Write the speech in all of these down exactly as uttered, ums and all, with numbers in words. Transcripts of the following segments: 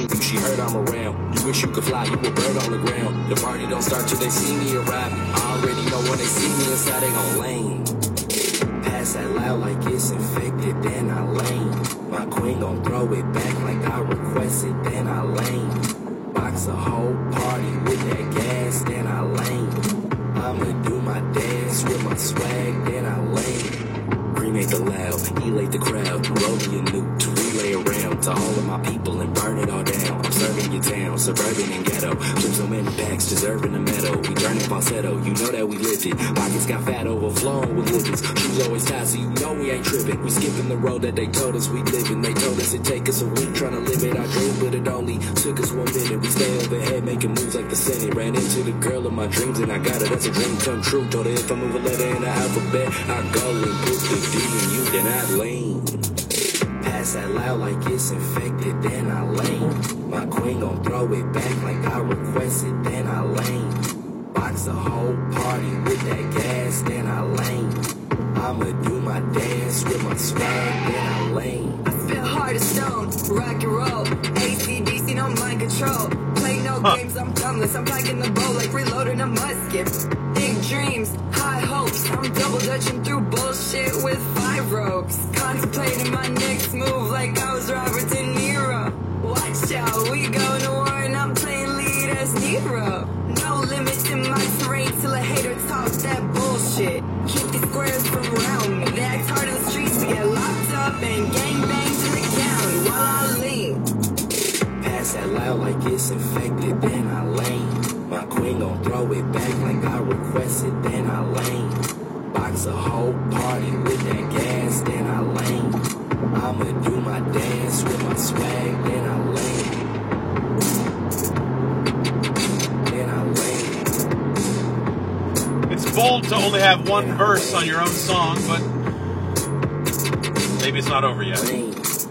scream if she heard I'm around. You wish you could fly, you a bird on the ground. The party don't start till they see me arrive. I already know when they see me inside, they gon' lame. Pass that loud like it's infected, then I lame. My queen gon' throw it back like I requested, then I lame. Box a whole party with that gas, then I lame. I'ma do my dance with my swag, then I lame. Cremate the loud, elate the crowd, roll me a nuke to relay around to all of my people and burn it all down. I'm serving your town, suburban and ghetto. Flip so many packs, deserving a medal. We turning falsetto, you know that we lived it. Pockets got fat, overflowing with liquids. Shoes always tied, so you know we ain't tripping. We skipping the road that they told us we living. They told us it take us a week trying to limit our dream, but it only took us one minute. We stay overhead, making moves like the Senate. Ran into the girl of my dreams and I got her. That's a dream come true. Told her if I move a letter in the alphabet, I go and put the D in you, then I lean. Pass that loud like it's infected, then I lame. My queen gon' throw it back like I requested, then I lame. Box a whole party with that gas, then I lame. I'ma do my dance with my swag, then I lame. I feel hard as stone, rock and roll. A C D C, no mind control. Play no huh. games, I'm thumbless. I'm packing the bowl like reloading a musket. Big dreams, high hopes. I'm double dutching through bullshit with five ropes. Contemplating my next move like I was Robert De Niro. Watch out, we go to war and I'm playing lead as Nero. No limits in my terrain till a hater talks that bullshit. Keep the squares from around me. They act hard in the streets to get locked up and gangbangs in the county while I lean. Pass that loud like it's infected, then I lame. My queen gon' throw it back like I requested, then I lame. Box a whole party with that gas, then I lame. I'ma do my dance with my swag, then I lame. Then I lame. It's bold to only have one verse on your own song, but maybe it's not over yet. Lame.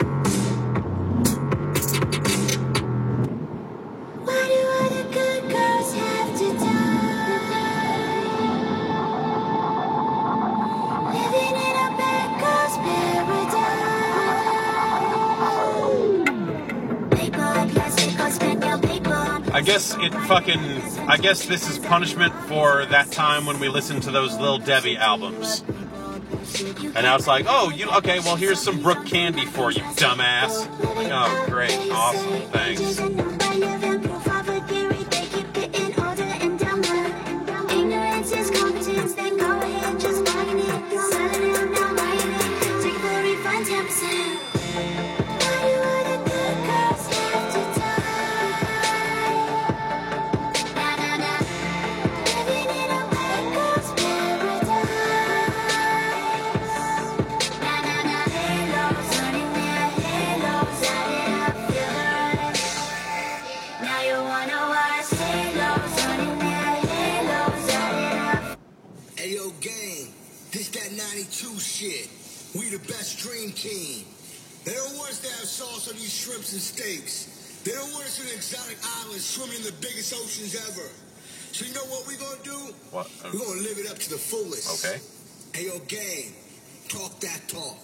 I guess it fucking, I guess this is punishment for that time when we listened to those Lil Debbie albums. And now it's like, oh, you okay, well here's some Brooke Candy for you, dumbass. Like, oh, great, awesome, thanks. And steaks. They don't want us in exotic islands swimming in the biggest oceans ever. So you know what we're gonna do? What? We're gonna live it up to the fullest. Okay. Hey, yo, gang, talk that talk.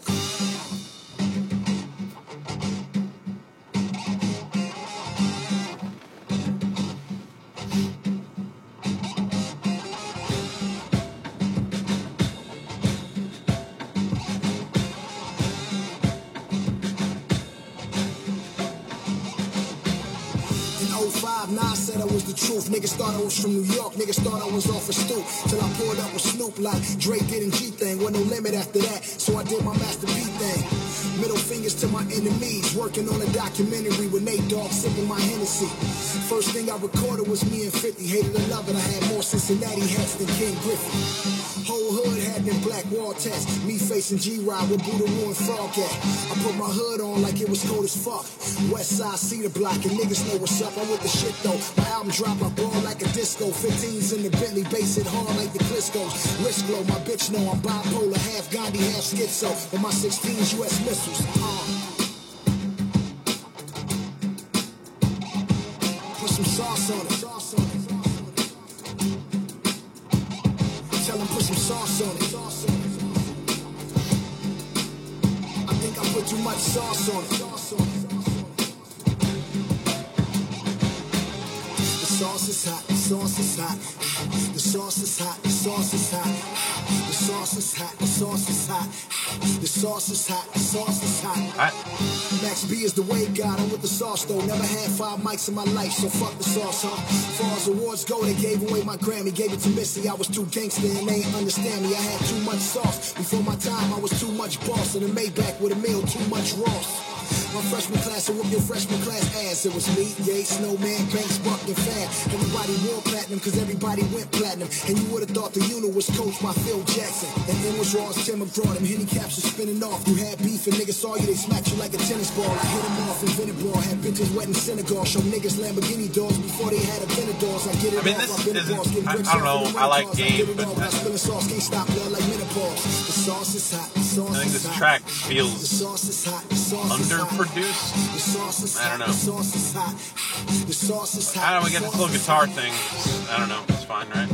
Nah, I said I was the truth. Niggas thought I was from New York. Niggas thought I was off a stoop. Till I pulled up with Snoop like Drake did in G-Thing. Wasn't no limit after that, so I did my Master B thing. Middle fingers to my enemies. Working on a documentary with Nate Dogg sipping my Hennessy. First thing I recorded was me and fifty. Hated to love it, I had more Cincinnati hats than King Griffey. Whole hood had them black wall tats. Me facing G-Rod with Boogaloo and Frog Cat. I put my hood on like it was cold as fuck. West side Cedar Block and niggas know what's up. I'm with the shit though. My album drop, I ball like a disco. fifteens in the Bentley, bass it hard like the Cliscos. Wrist glow, my bitch know I'm bipolar. Half Gandhi, half schizo. With my sixteens U S missiles. Uh. Put some sauce on it. Sauce on it. Tell them put some sauce on it. Sauce on it. I think I put too much sauce on it. Sauce on it. sauce is hot, the sauce is hot. The sauce is hot, the sauce is hot. The sauce is hot, the sauce is hot. The sauce is hot, the sauce is hot. I, Max B is the way God, I'm with the sauce though. Never had five mics in my life, so fuck the sauce, huh? Far as awards go, they gave away my Grammy, gave it to Missy. I was too gangster and they ain't understand me. I had too much sauce. Before my time, I was too much boss. In a Maybach with a meal, too much Ross. My freshman class, so whoop your freshman class ass. It was me, Yates, Snowman, Banks, Buck, and Fab. Everybody wore platinum, cause everybody went platinum. And you would've thought the unit was coached by Phil Jackson. And then was Ross, Tim McGraw, them handicaps were spinning off. You had beef and niggas saw you, they smacked you like a tennis ball. I hit them off in Vinegar, had bitches wet in Senegal. Show niggas Lamborghini doors before they had a Venadors. I get it I mean, off, this I've been a isn't- boss, getting I- rich I don't off know, of the I like Venadors. Game, get it but off, I spill the sauce, can't stop blood like menopause. The sauce is hot, the sauce I think is this hot. track The feels sauce is hot, the sauce is hot. underproduced. The sauce is I don't hot, know. the sauce is hot. The sauce is hot. I don't know, we the get this sauce little is guitar hot. thing. I don't know, it's fine, right?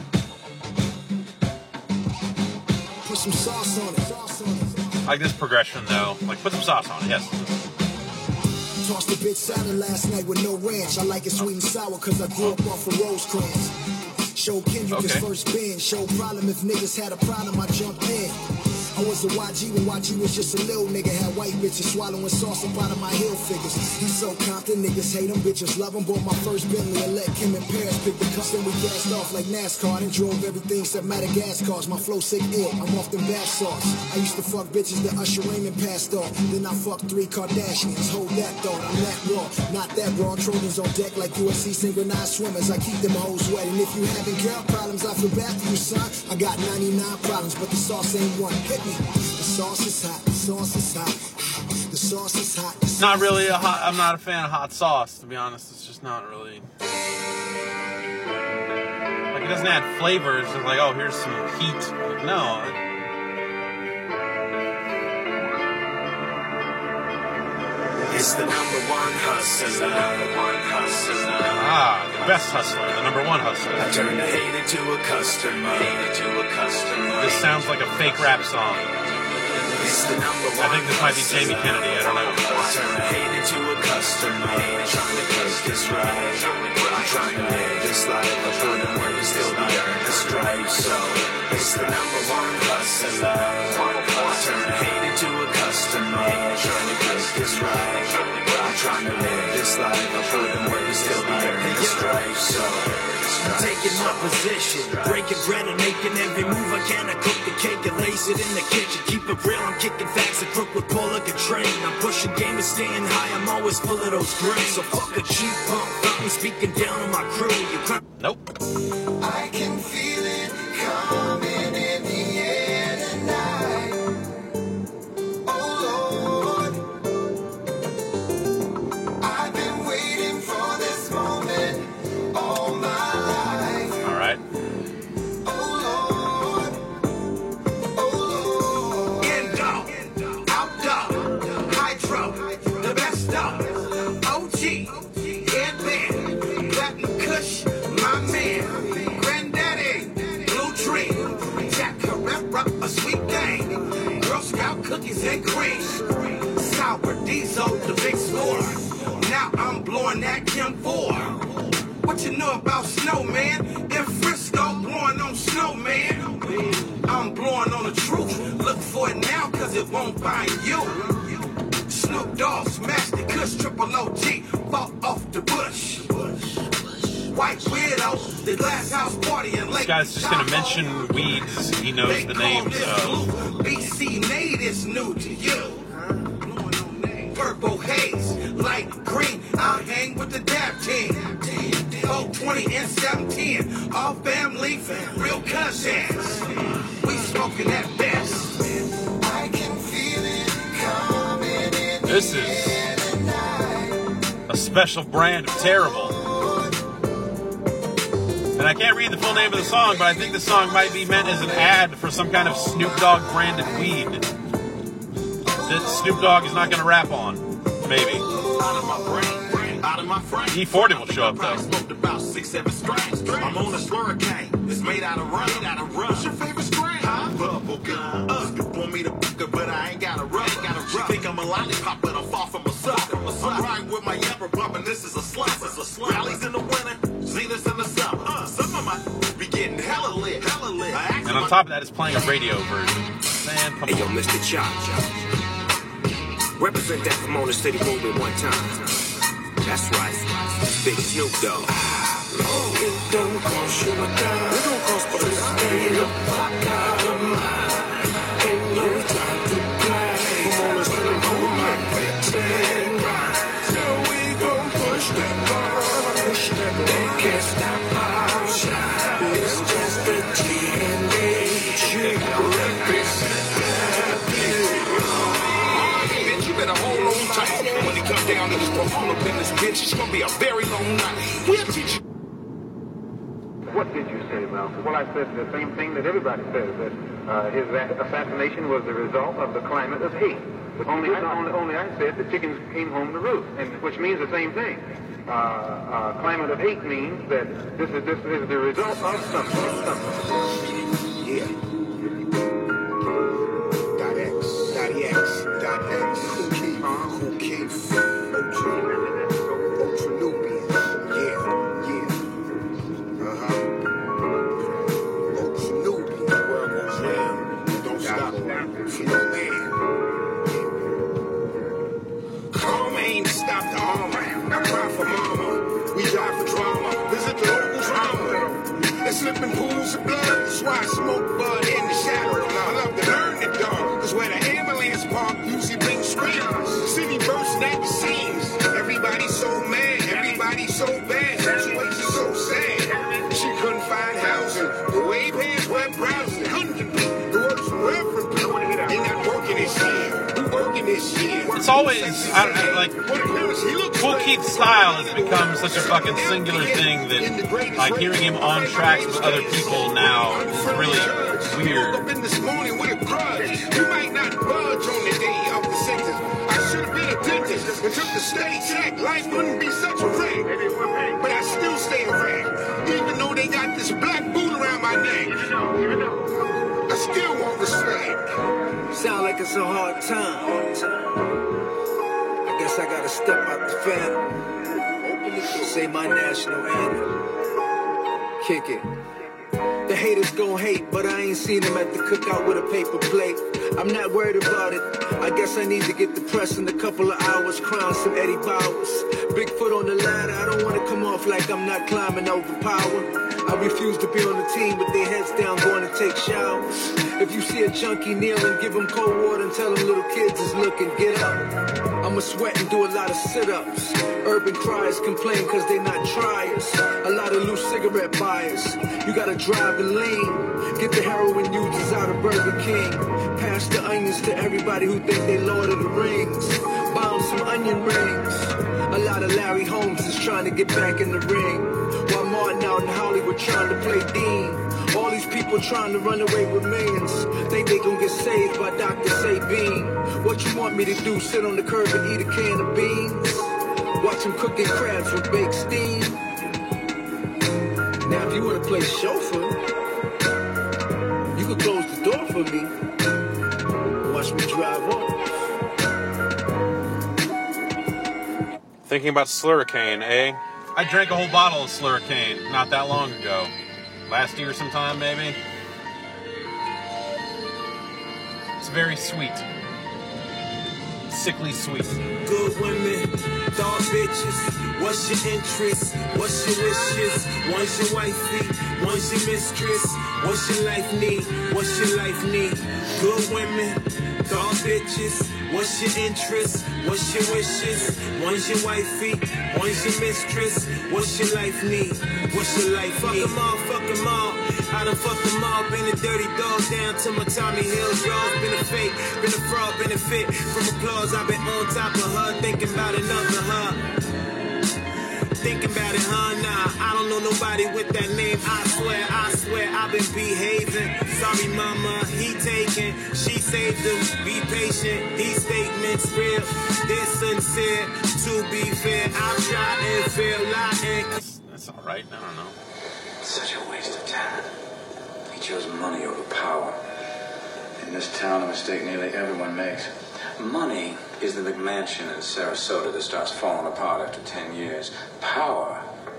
Put some sauce on it. Sauce on it. I like this progression though. Like, put some sauce on it, yes. Tossed a bitch salad last night with no ranch. I like it sweet and sour cause I grew up off of Rosecrans. Showed Kendrick his Okay. first bend. Showed problem if niggas had a problem, I jumped in. I was a Y G when Y G was just a little nigga. Had white bitches swallowing sauce up out of my heel figures. He's so confident, niggas hate him, bitches love him. Bought my first Bentley and let Kim and Paris pick the cups. Then we gassed off like NASCAR and drove everything except Madagascar's. My flow sick ill, I'm off them bath sauce. I used to fuck bitches that Usher Raymond passed off. Then I fucked three Kardashians. Hold that thought, I'm that raw, not that raw. Trojans on deck like U S C synchronized swimmers. I keep them hoes wet. And if you having girl problems, I feel bad for you, son. I got ninety-nine problems, but the sauce ain't one. Hit me. The sauce is hot, the sauce is hot. The sauce is hot. The sauce Not really a hot, I'm not a fan of hot sauce, to be honest. It's just not really. Like, it doesn't add flavor. It's just like, oh, here's some heat. Like, no. It's the number one hustler. Number one hustler. Ah, the best hustler, the number one hustler. I turn the hate into a customer. Hate into a customer. This sounds like a fake rap song. It's the number one I think this might be Jamie Kennedy, I don't know. I turn the hate into a customer. Trying to get this right. I'm trying to live this life. I put in work and still be earning the stripes. So it's the number one hustler. I turn the hate into a customer. Trying to get this right. I'm trying to live this life. I put in work and still be earning the stripes. So Taking my position, breaking bread and making every move I can. I cook the cake and lace it in the kitchen. Keep it real, I'm kicking facts. A crook would pull like a train. I'm pushing game and staying high. I'm always full of those grains. So fuck a cheap pump. I'm speaking down on my crew. You cry. Nope. I can feel it coming in the air tonight. Oh Lord, I've been waiting for this moment all my life. All right. Oh Lord, oh Lord. In dog, out dog, hydro, the best dog. O G, headband, platinum kush, my man. Granddaddy, blue tree, Jack Carrera, a sweet thing. Girl Scout cookies and cream. Sour diesel, the big score. Now I'm blowing that Kim four. What you know about snow, man? In Frisco, blowing on snow, man. I'm blowing on the truth. Look for it now, cause it won't find you. Snoop Dogg smashed the Kush, triple O G, fought off the bush. White Widow, the glass house party in Lake. This guy's just gonna mention weeds he knows the names of. B C made is new to you. Purple haze, light green, I hang with the dab team. Oh, twenty and seventeen, all family, real cousins. We smoking that best. I can feel it coming in This is a special brand of terrible. And I can't read the full name of the song, but I think the song might be meant as an ad for some kind of Snoop Dogg branded weed that Snoop Dogg is not going to rap on. Maybe. Out of my brain, out of my frame. E forty will show up though. Smoked about six, seven strains. I'm on a slurricane. It's made out of rum. Made out of rum. What's your favorite strain? Huh? Bubble gum. Uh, you want me to book it, but I ain't got a rub. Ain't got a rub. She think I'm a lollipop, but I'm far from a sucker. I'm riding with my yapper bump, and this is a slap. It's a slap. Rallies in the winter. See this in the summer. Uh, some of my be getting hella lit, hella lit. And on top of that, it's playing a radio version. Man, come Hey, yo, on. Mister Chop Chop. Represent that from on the city movement one time. That's right. Big Snoop Dogg. Oh, it don't cost you a dime. It don't cost but a stay in the pocket of mine. Ain't no time to play. Come on, let's let go of my pretend. So we gon' push that bar. Push that bar. They can't stop our shine. It's just the T N A. You represent that bitch, you better hold on tight. When it comes down to this performer business, bitch, it's gonna be a very long night. We'll teach you. What did you say, Malcolm? Well, I said the same thing that everybody says, that uh, his assassination was the result of the climate of hate. But only, I, only, only I said the chickens came home to roost, and which means the same thing. Uh, uh, climate of hate means that this is this is the result of something. something. Yeah. Dot X. Dot X. Dot X. Who keep? Who keep? Ultra Nubian. Yeah. Yeah. Uh-huh. Ultra Nubian. World goes round. Don't stop. For no man. Karma ain't to stop the armor. I cry for mama. We die for drama. Visit the local drama. They're slipping pools of blood. That's why I smoke bud in the shadow. I love to learn the dark. Cause where the ambulance park usually brings screams. City bursting at the seams. Everybody's so mad. Everybody's so bad. Situation so sad. She couldn't find housing. The wave hands went browsing. Couldn't compete. The works from reference. They not working this year. Who working this year? It's always, I don't know, like, Kool Keith's style has become such a fucking singular thing that, like, hearing him on tracks with other people now is really weird. Up in this morning with a grudge. You might not budge on the day of the sentence. I should have been a dentist and took the state check. Life wouldn't be such a wreck. But I still stay a wreck. Even though they got this black boot around my neck. I still want respect. Sound like it's a hard time. I guess I gotta step out the family. Say my national anthem. Kick it. The haters gon' hate, but I ain't seen them at the cookout with a paper plate. I'm not worried about it. I guess I need to get the press in a couple of hours, crown some Eddie Bowers. Big foot on the ladder, I don't wanna come off like I'm not climbing over power. I refuse to be on the team with their heads down going to take showers. If you see a junkie kneeling, give them cold water and tell them little kids is looking, get up. I'ma sweat and do a lot of sit-ups. Urban criers complain cause they not triers. A lot of loose cigarette buyers. You gotta drive and lean. Get the heroin users out of Burger King. Pass the onions to everybody who think they Lord of the Rings. Bound some onion rings. A lot of Larry Holmes is trying to get back in the ring. While Martin out in Hollywood trying to play Dean. All these people trying to run away with millions. Think they gon' get saved by Doctor Sabine. What you want me to do, sit on the curb and eat a can of beans? Watch them cooking crabs with baked steam. Now if you wanna play chauffeur, you can close the door for me. Watch me drive off. Thinking about Slurricane, eh? I drank a whole bottle of Slurricane not that long ago. Last year sometime, maybe. It's very sweet. Sickly sweet. Good women, dog bitches. What's your interest? What's your wishes? One's your wifey, one's your mistress. What's your life need? What's your life need? Good women, dog bitches. What's your interest? What's your wishes? One's your wifey, one's your mistress. What's your life need? What's your life fuck need? Fuck them all, fuck them all. I done fucked them all. Been a dirty dog down to my Tommy Hilfiger. Been a fake, been a fraud, been a fit. From applause, I've been on top of her, thinking about another her. Thinking about it, huh? Nah, I don't know nobody with that name. I swear, I swear, I've been behaving. Sorry, mama, he taken. She saved him. Be patient. These statements real. They're sincere. To be fair, I've tried and failed. Lying. That's, that's all right. I don't know. Such a waste of talent. He chose money over power. In this town, a mistake nearly everyone makes. Money is the McMansion in Sarasota that starts falling apart after ten years. Power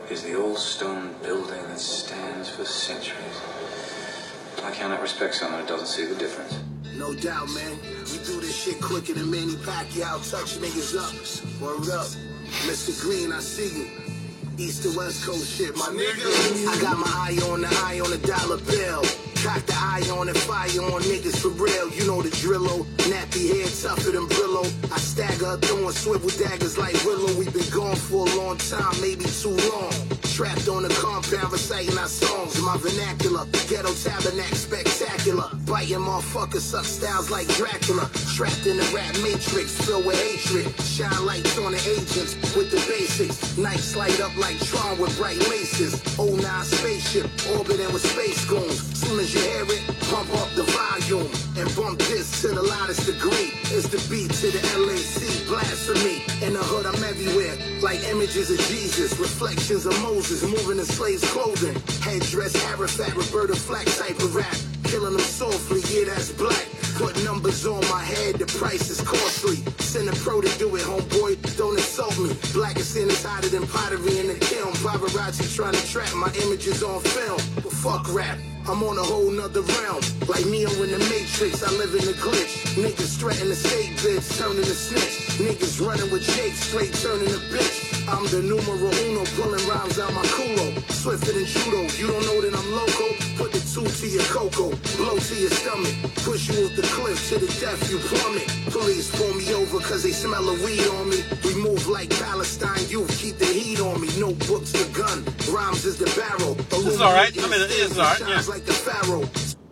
is the old stone building that stands for centuries. I cannot respect someone who doesn't see the difference. No doubt, man. We do this shit quicker than Manny Pacquiao. Touch niggas up. Word up. Mister Green, I see you. East to West Coast shit, my nigga. I got my eye on the eye on the dollar bill. Cock the eye on and fire on niggas for real. You know the drillo. Nappy head tougher than Brillo. I stagger throwing swivel daggers like Willow. We've been gone for a long time, maybe too long. Trapped on the compound reciting our songs in my vernacular. Ghetto tabernacle spectacular. Biting motherfuckers, suck styles like Dracula. Trapped in the rap matrix, filled with hatred. Shine lights on the agents with the basics. Nights light up like Tron with bright laces. oh nine spaceship, orbiting with space goons. Soon as you hear it, pump up the volume. And bump this to the loudest degree. It's the beat to the L A C, blasphemy. In the hood, I'm everywhere, like images of Jesus. Reflections of Moses, moving in slaves' clothing. Headdress, Arafat, Roberta Flack type of rap. Killing them softly, yeah, that's black. Put numbers on my head, the price is costly. Send a pro to do it, homeboy, don't insult me. Blackest sin is hotter than pottery in the kiln. Paparazzi trying to trap my images on film. But fuck rap, I'm on a whole nother realm. Like Neo in the Matrix, I live in the glitch. Niggas threaten the state bitch, turning to snitch. Niggas running with Jake, straight turning to bitch. I'm the numero uno, pulling rhymes out my culo. Swifter than judo, you don't know that I'm loco? Put the two to your cocoa, blow to your stomach. Push you off the cliff to the death you plummet. Police pull me over cause they smell a weed on me. We move like Palestine youth, keep the heat on me. No books to gun, rhymes is the barrel. This is alright, I mean it is alright, yeah. Like the Pharaoh.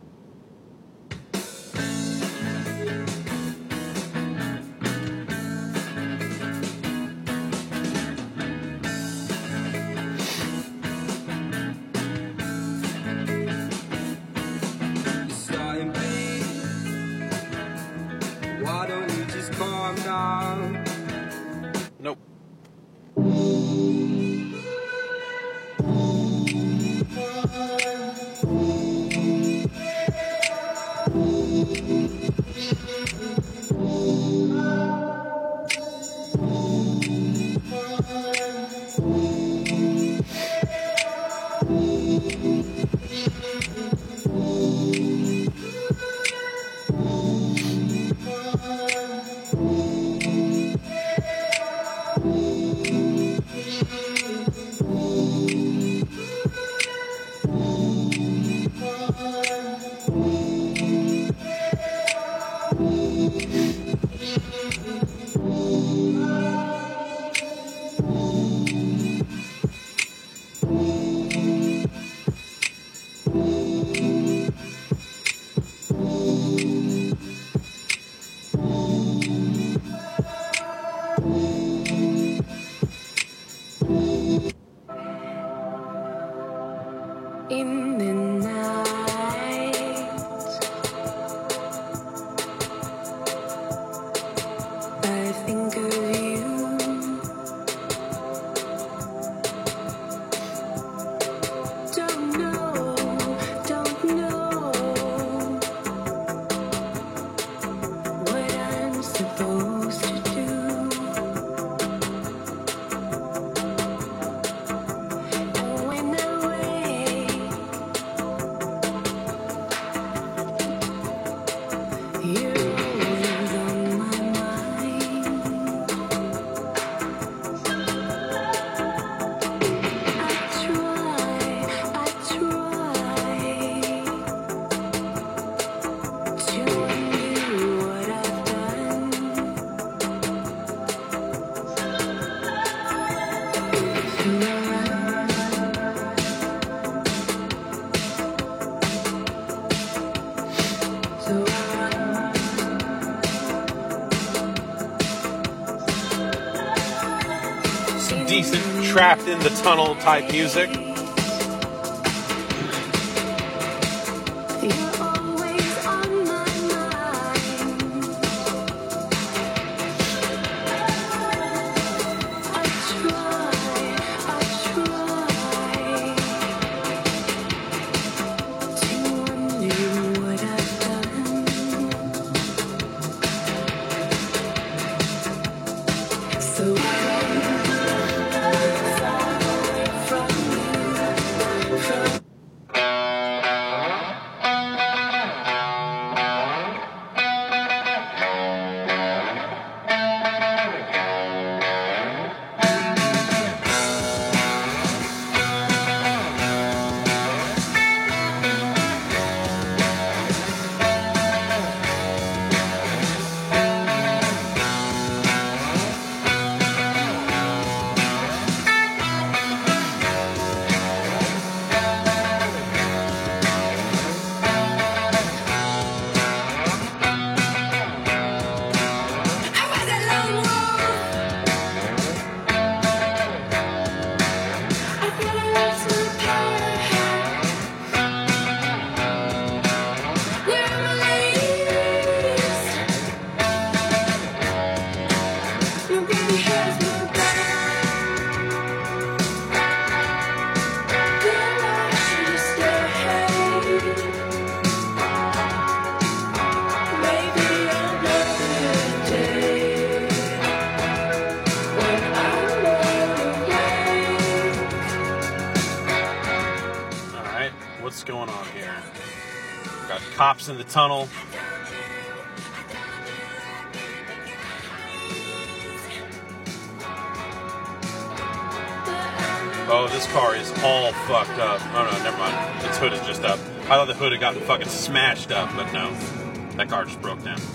Why don't you just calm down? Nope. In the night, I think of you. Don't know, don't know what I'm supposed to do. And when I You're always on my mind. I try, I try to undo what I've done. So I run. So I run. Some decent trapped in the tunnel type music. You're always on my mind. I try, I try to undo what I've done. So I run far away from cops in the tunnel. Oh, this car is all fucked up. Oh no, never mind. Its hood is just up. I thought the hood had gotten fucking smashed up, but no. That car just broke down.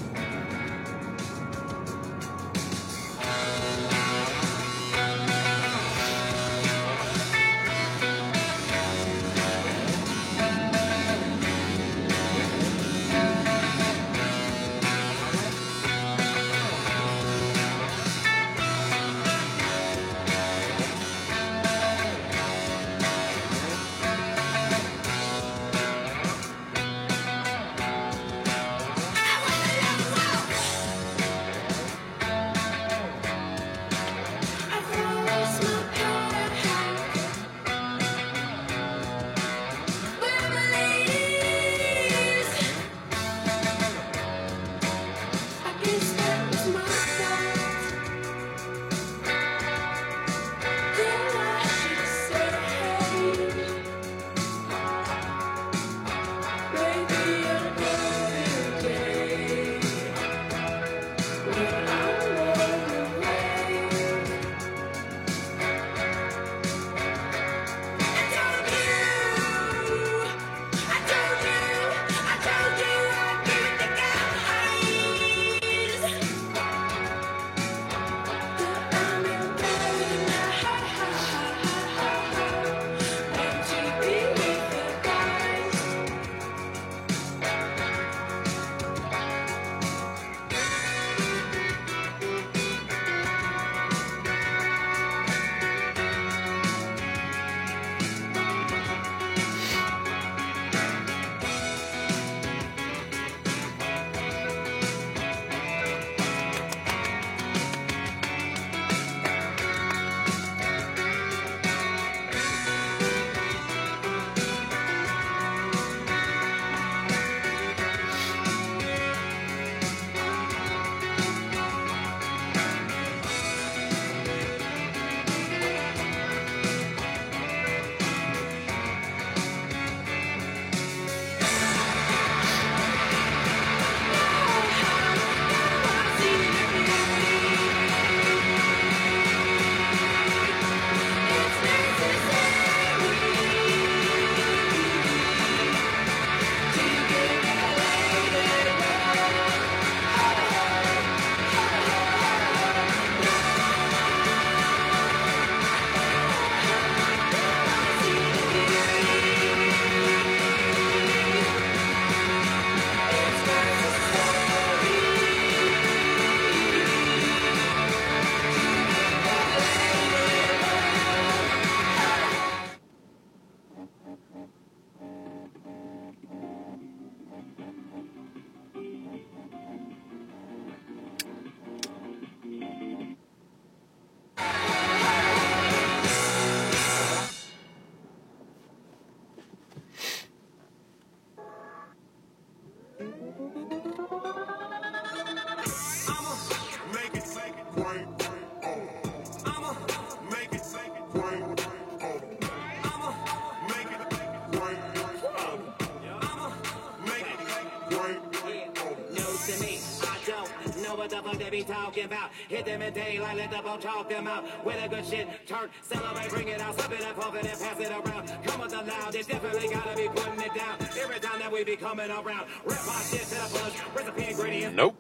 Talking about hit them in daylight, let the bone chalk them out with a good shit. Turn, celebrate, bring it out, slip it and pump it and pass it around. Come with the loud, it's definitely gotta be putting it down. Every time that we be coming around, rip our shit to the push, recipe ingredients. Nope.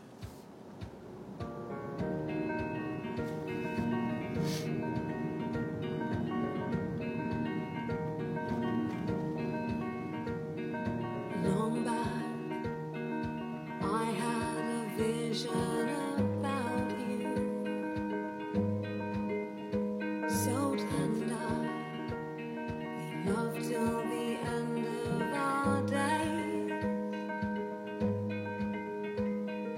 Long back, I had a vision about you, so tender. We loved till the end of our days.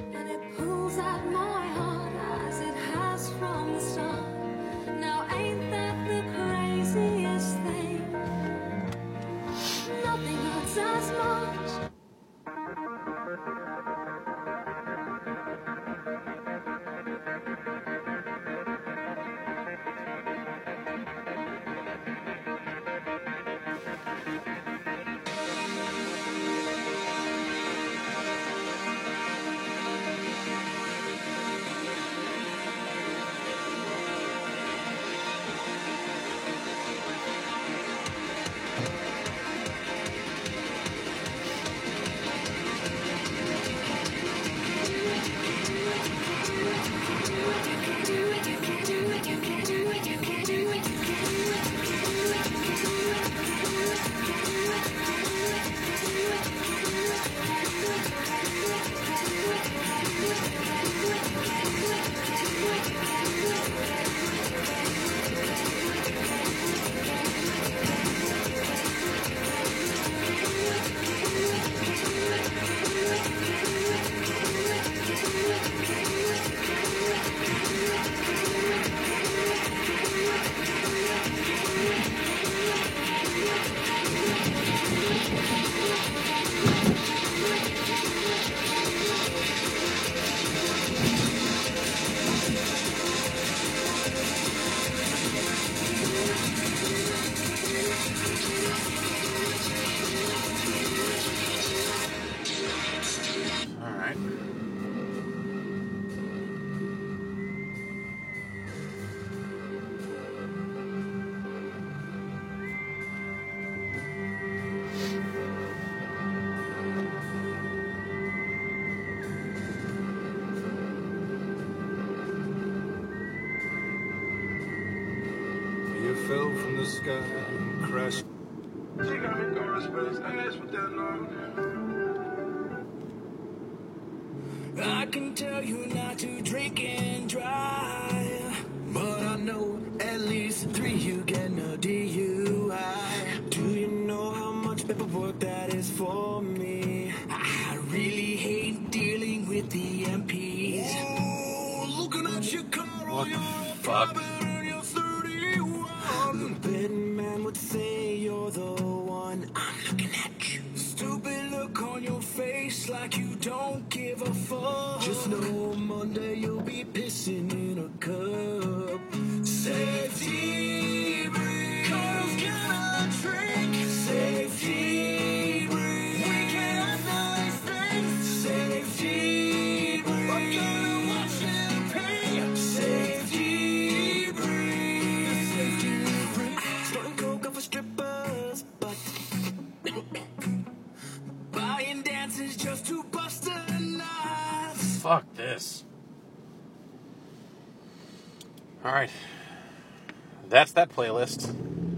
fell from the sky and crashed. She got me going space ass with that long. I can tell you not to drink and drive, but I know at least three you get a D U I. Do you know how much paperwork that is for me? I really hate dealing with the M Ps. Oh, looking at your car, what the fuck? The betting man would say you're the one. I'm looking at you. Stupid look on your face like you don't give a fuck. Just know Monday you'll be pissing in a cup. Safety breeze. Cause can I drink? Safety breeze. We can't have nice things. Safety breeze. I'm gonna watch it pay. Safety breeze. Safety breeze. Snorting coke off of strippers, but buying dances just to bust a nut. Fuck this. Alright. That's that playlist.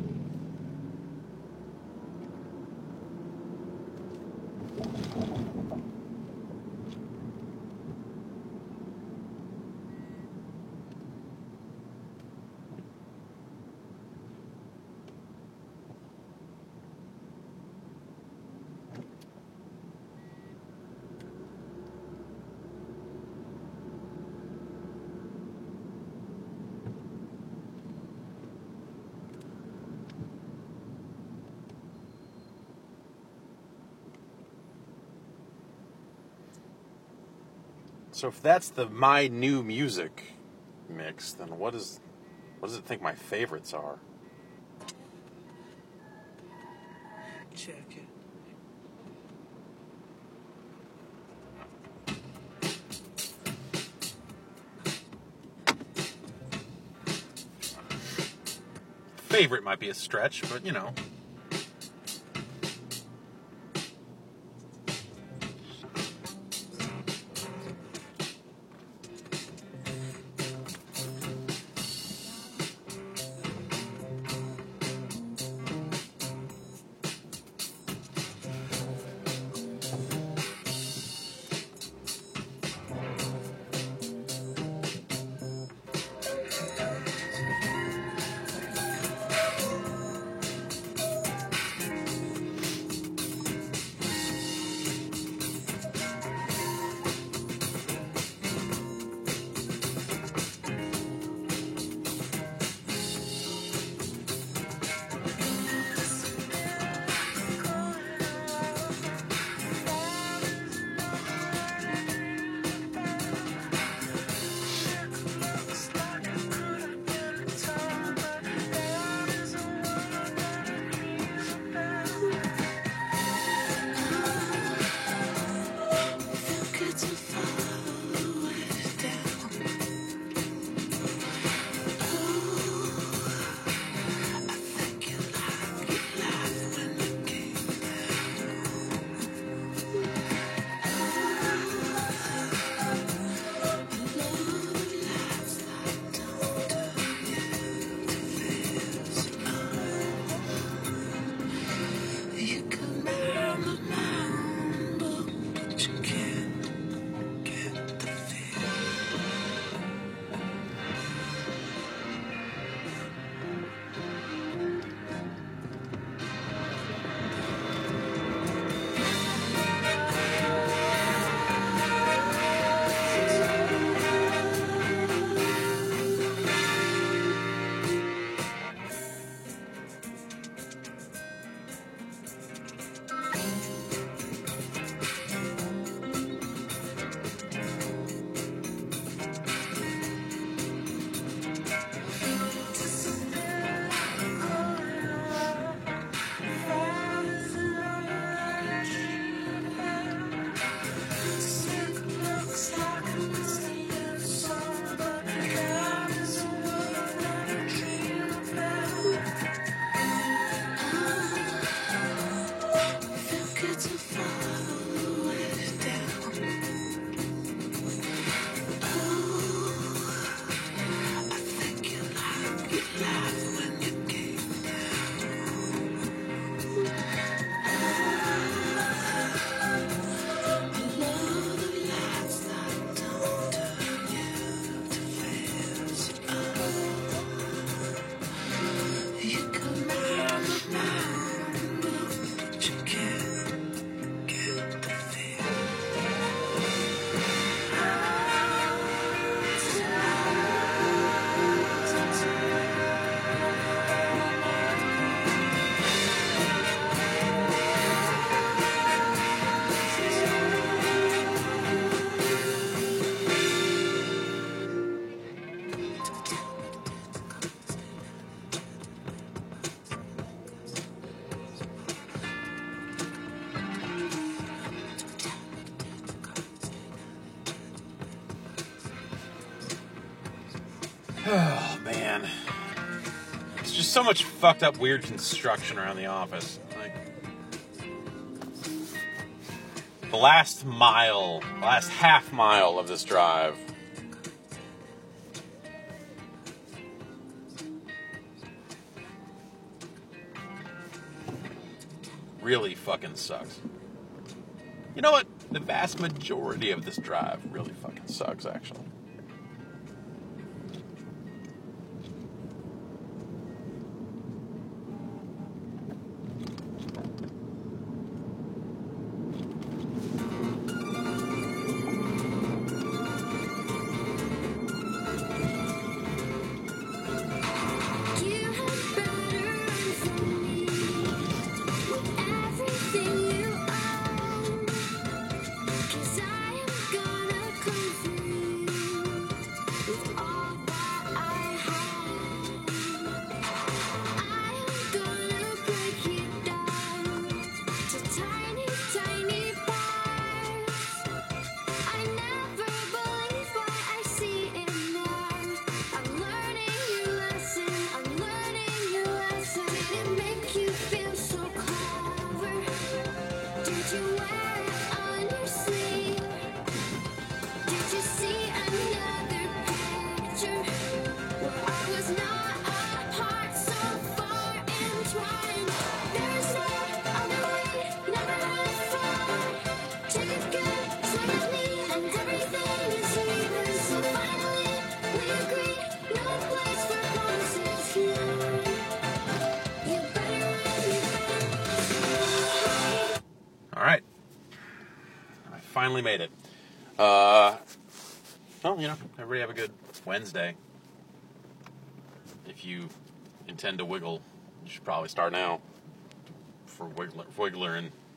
So if that's the my new music mix, then what is what does it think my favorites are? Check it. Favorite might be a stretch, but you know. just so much fucked up, weird construction around the office. Like, the last mile, last half mile of this drive. Really fucking sucks. You know what? The vast majority of this drive really fucking sucks, actually. Alright. I finally made it. Uh, well, you know, everybody have a good Wednesday. If you intend to wiggle, you should probably start now for Wiggler, Wiggler and